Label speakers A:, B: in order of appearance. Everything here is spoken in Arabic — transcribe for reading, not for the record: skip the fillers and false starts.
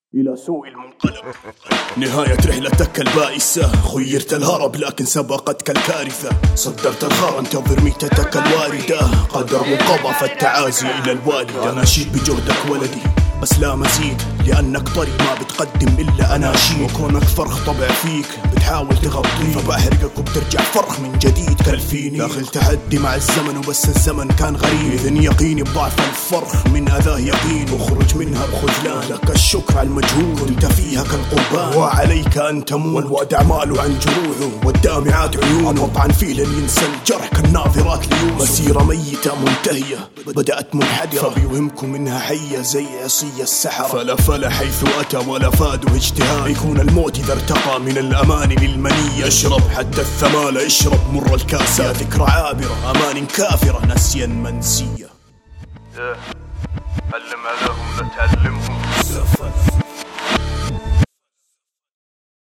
A: إلى سوء المنقلب. نهاية رحلتك البائسة، خيرت الهرب لكن سبقتك الكارثة. صدرت الخار انتظر ميتتك الواردة، قدر مقضى فالتعازي إلى الوالدة. ناشيد بجهدك ولدي بس لا مزيد، لأنك طري ما بتقدم إلا أناشيد. وكونك فرخ طبع فيك بتحاول تغطيه، فبحرقك وبترجع فرخ من جديد كالفيني. داخل تحدي مع الزمن وبس الزمن كان غريب، إذن يقيني بضعف الفرخ من أذاه يقين. وخرج منها بخذلان، لك الشكر على المجهود كنت فيها كالقربان. وعليك أن تموت والوعد أعماله عن جروحه، والدامعات عيونه وطعن فيه لن ينسى الجرح كالناظرات ليوسف. مسيرة ميتة منتهية بدأت منحدرة، فبيوهمكم منها حية زي عصي السحرة. فلا فلا حيث أتى ولا فاده اجتهاد، يكون الموت إذا ارتقى من الأمان للمنية. اشرب حتى الثمال اشرب مر الكاس، يا ذكرى عابرة أمان كافرة نسيا منسية.
B: علم عليهم لا تعلم